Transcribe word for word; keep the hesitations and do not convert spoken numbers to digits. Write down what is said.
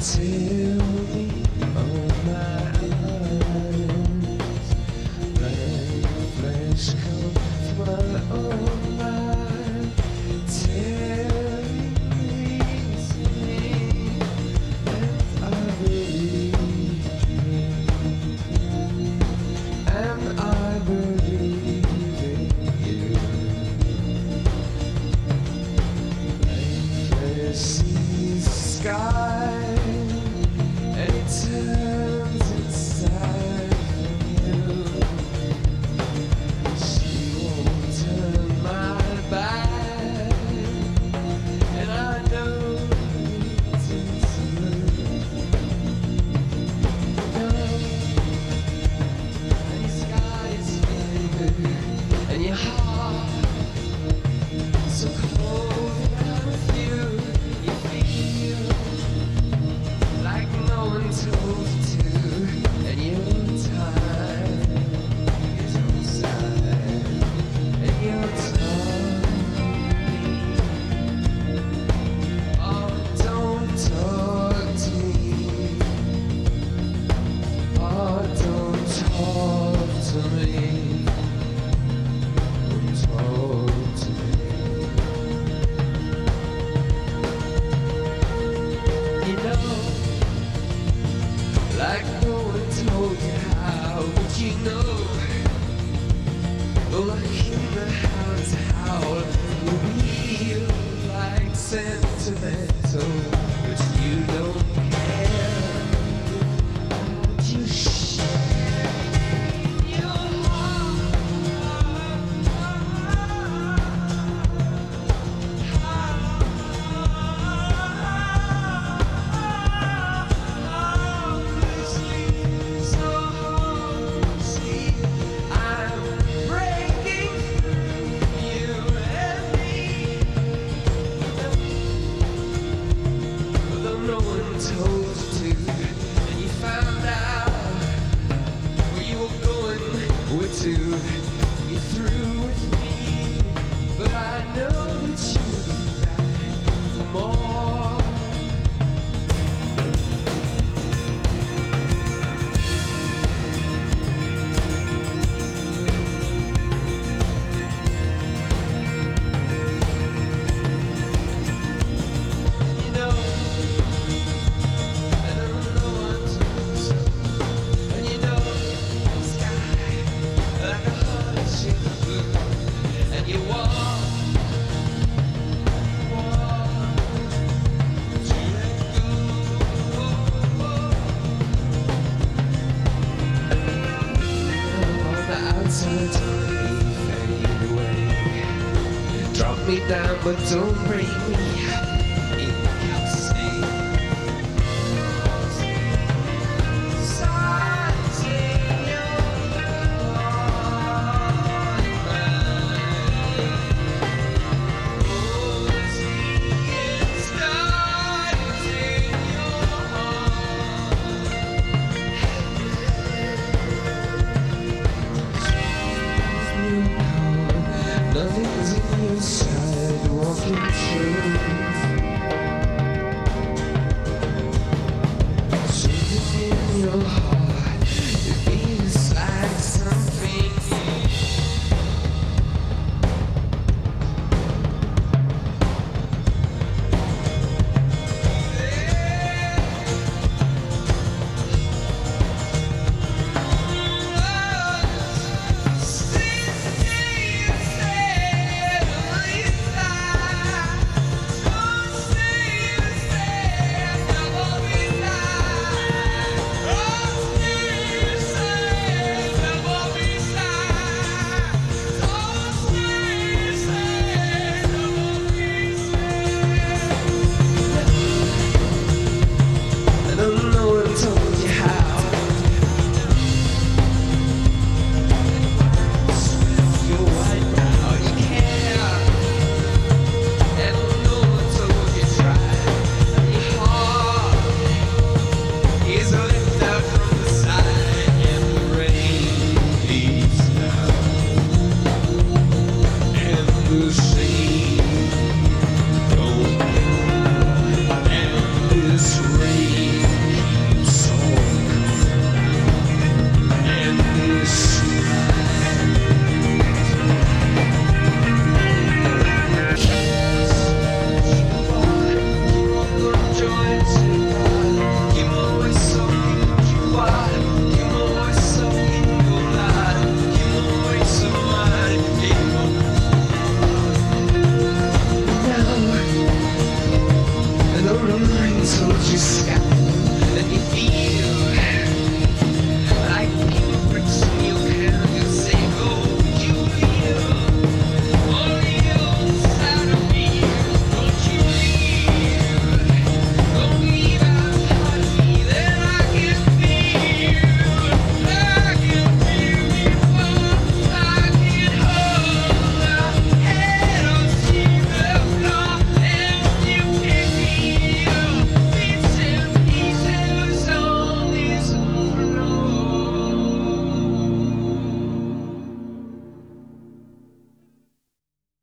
Tell me all my eyes, blood flesh come from my own mind. Tell me easily, and I believe you, and I believe in you. Lifeless sees the sky, and it turns inside from you. She won't turn my back, and I know it is true. No, and your sky is blue, and your heart so cold without you. You feel like no one told you to, and your time is outside, and you're talking. Oh, don't talk to me. Oh, don't talk to me. Don't talk to me. You know, like no one told you, how would you know? Oh, like in the house howl, you feel like sentimental, but you don't care. But you share your heart. Told you to, and you found out where you were going, where to. You're through with me, but I know that you'll be back for more. You know, and you walk, walk to let go. On the outside, fade away. Drop me down, but don't break me.